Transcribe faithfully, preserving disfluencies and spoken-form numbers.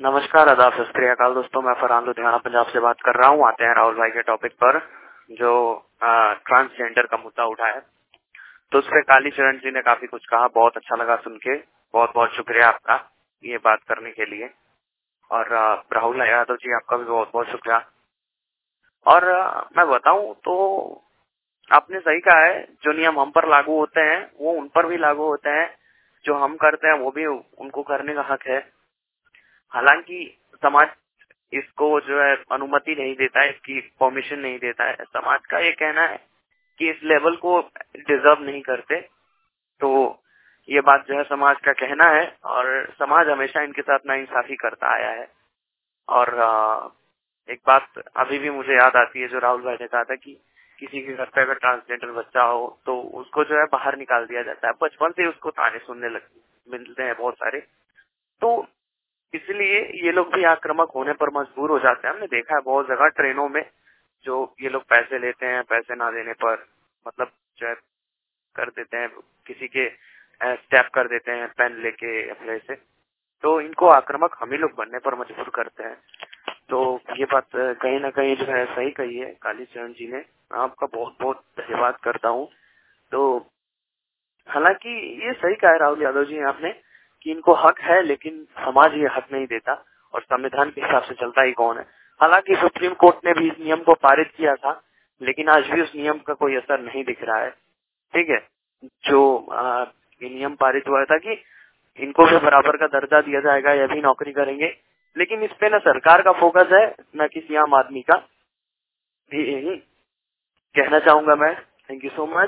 नमस्कार, आदाब, सत श्री अकाल दोस्तों। मैं फरहान लुधियाना पंजाब से बात कर रहा हूँ। आते हैं राहुल भाई के टॉपिक पर, जो ट्रांसजेंडर का मुद्दा उठा है। तो उस पर काली चरण जी ने काफी कुछ कहा, बहुत अच्छा लगा सुन के। बहुत बहुत शुक्रिया आपका ये बात करने के लिए। और आ, राहुल यादव जी, आपका भी बहुत बहुत शुक्रिया। और आ, मैं बताऊं तो आपने सही कहा है, जो नियम हम पर लागू होते हैं वो उन पर भी लागू होते हैं, जो हम करते हैं वो भी उनको करने का हक है। हालांकि समाज इसको जो है अनुमति नहीं देता है, इसकी परमिशन नहीं देता है। समाज का ये कहना है कि इस लेवल को डिजर्व नहीं करते। तो ये बात जो है समाज का कहना है, और समाज हमेशा इनके साथ नाइंसाफी करता आया है। और आ, एक बात अभी भी मुझे याद आती है, जो राहुल भाई ने कहा था कि किसी के घर पे अगर ट्रांसजेंडर बच्चा हो तो उसको जो है बाहर निकाल दिया जाता है। बचपन से उसको ताने सुनने लग मिलते हैं बहुत सारे। तो इसलिए ये लोग भी आक्रामक होने पर मजबूर हो जाते हैं। हमने देखा है बहुत जगह ट्रेनों में, जो ये लोग पैसे लेते हैं, पैसे ना देने पर मतलब जो है कर देते हैं, किसी के स्टेप कर देते हैं पेन लेके अपने से। तो इनको आक्रामक हम ही लोग बनने पर मजबूर करते हैं। तो ये बात कहीं ना कहीं जो है सही कही है काली चरण जी ने। आपका बहुत बहुत धन्यवाद करता हूँ। तो हालांकि ये सही कहा है राहुल यादव जी आपने कि इनको हक है, लेकिन समाज ये हक नहीं देता, और संविधान के हिसाब से चलता ही कौन है। हालांकि सुप्रीम कोर्ट ने भी इस नियम को पारित किया था, लेकिन आज भी उस नियम का कोई असर नहीं दिख रहा है। ठीक है, जो आ, ये नियम पारित हुआ था कि इनको भी बराबर का दर्जा दिया जाएगा, यह भी नौकरी करेंगे, लेकिन इस पे न सरकार का फोकस है न किसी आम आदमी का। यही कहना चाहूंगा मैं। Thank you so much.